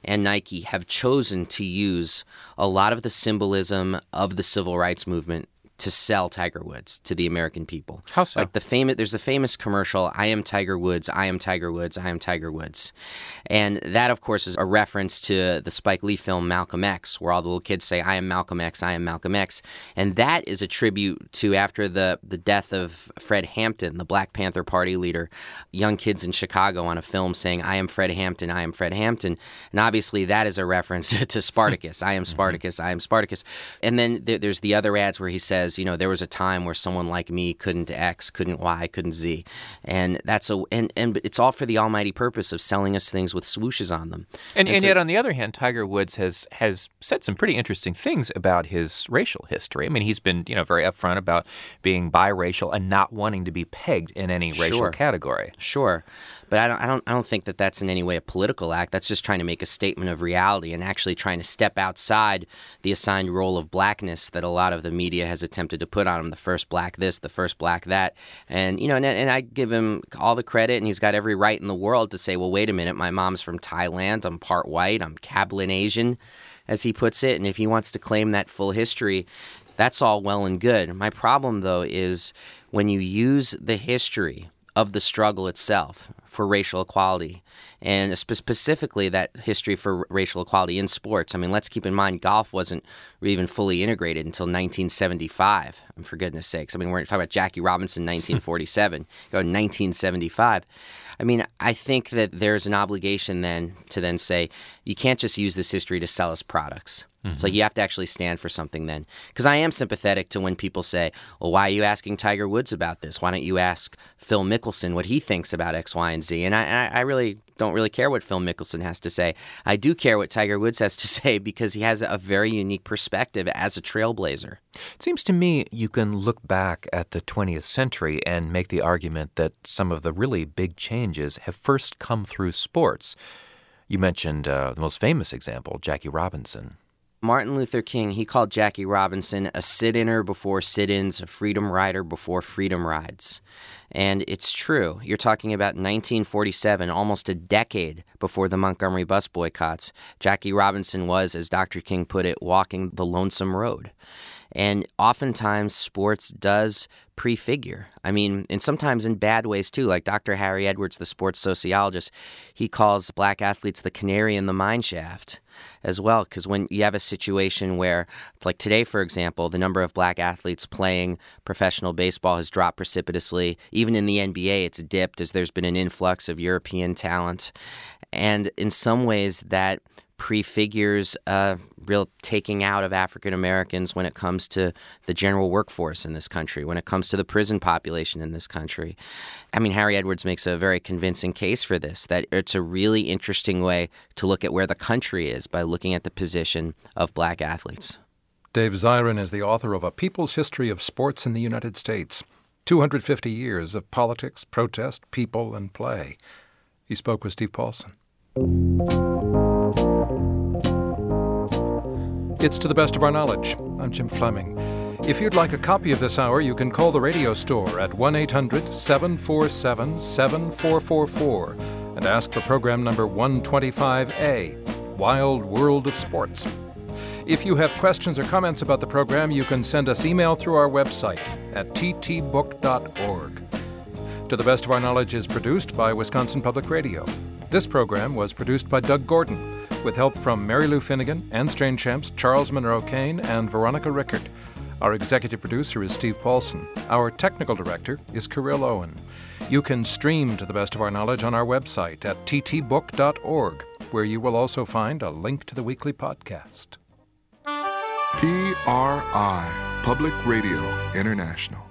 and Nike have chosen to use a lot of the symbolism of the civil rights movement to sell Tiger Woods to the American people. How so? Like the famous, there's a famous commercial, I am Tiger Woods, I am Tiger Woods, I am Tiger Woods. And that, of course, is a reference to the Spike Lee film Malcolm X, where all the little kids say, I am Malcolm X, I am Malcolm X. And that is a tribute to, after the, the death of Fred Hampton, the Black Panther Party leader, young kids in Chicago on a film saying, I am Fred Hampton, I am Fred Hampton. And obviously that is a reference to Spartacus, I am Spartacus, I am Spartacus. And then there, there's the other ads where he says, you know, there was a time where someone like me couldn't X, couldn't Y, couldn't Z. And that's a and, and it's all for the almighty purpose of selling us things with swooshes on them. And, and, and so, yet, on the other hand, Tiger Woods has has said some pretty interesting things about his racial history. I mean, he's been, you know, very upfront about being biracial and not wanting to be pegged in any racial sure, category. Sure. But I don't, I don't, I don't think that that's in any way a political act. That's just trying to make a statement of reality and actually trying to step outside the assigned role of blackness that a lot of the media has attempted to put on him. The first black this, the first black that, and you know, and, and I give him all the credit, and he's got every right in the world to say, well, wait a minute, my mom's from Thailand, I'm part white, I'm Kablan Asian, as he puts it, and if he wants to claim that full history, that's all well and good. My problem, though, is when you use the history of the struggle itself for racial equality, and spe- specifically that history for r- racial equality in sports. I mean, let's keep in mind golf wasn't even fully integrated until nineteen seventy-five, for goodness sakes. I mean, we're talking about Jackie Robinson, nineteen forty-seven, go nineteen seventy-five. I mean, I think that there's an obligation then to then say, you can't just use this history to sell us products. Mm-hmm. It's like you have to actually stand for something then. Because I am sympathetic to when people say, well, why are you asking Tiger Woods about this? Why don't you ask Phil Mickelson what he thinks about X, Y, and Z? And I, I really don't really care what Phil Mickelson has to say. I do care what Tiger Woods has to say because he has a very unique perspective as a trailblazer. It seems to me you can look back at the twentieth century and make the argument that some of the really big changes have first come through sports. You mentioned uh, the most famous example, Jackie Robinson. Martin Luther King, he called Jackie Robinson a sit-inner before sit-ins, a freedom rider before freedom rides. And it's true. You're talking about nineteen forty-seven, almost a decade before the Montgomery bus boycotts. Jackie Robinson was, as Doctor King put it, walking the lonesome road. And oftentimes sports does prefigure. I mean, and sometimes in bad ways too, like Doctor Harry Edwards, the sports sociologist, he calls black athletes the canary in the mine shaft as well, because when you have a situation where, like today, for example, the number of black athletes playing professional baseball has dropped precipitously. Even in the N B A, it's dipped as there's been an influx of European talent. And in some ways, that prefigures a real taking out of African Americans when it comes to the general workforce in this country, when it comes to the prison population in this country. I mean, Harry Edwards makes a very convincing case for this, that it's a really interesting way to look at where the country is by looking at the position of black athletes. Dave Zirin is the author of A People's History of Sports in the United States, two hundred fifty years of politics, protest, people, and play. He spoke with Steve Paulson. It's To the Best of Our Knowledge. I'm Jim Fleming. If you'd like a copy of this hour, you can call the radio store at one eight hundred seven four seven seven four four four and ask for program number one twenty-five A, Wild World of Sports. If you have questions or comments about the program, you can send us email through our website at t t book dot org. To the Best of Our Knowledge is produced by Wisconsin Public Radio. This program was produced by Doug Gordon, with help from Mary Lou Finnegan, Ann Strainchamps, Charles Monroe Kane, and Veronica Rickert. Our executive producer is Steve Paulson. Our technical director is Kirill Owen. You can stream To the Best of Our Knowledge on our website at t t book dot org, where you will also find a link to the weekly podcast. P R I, Public Radio International.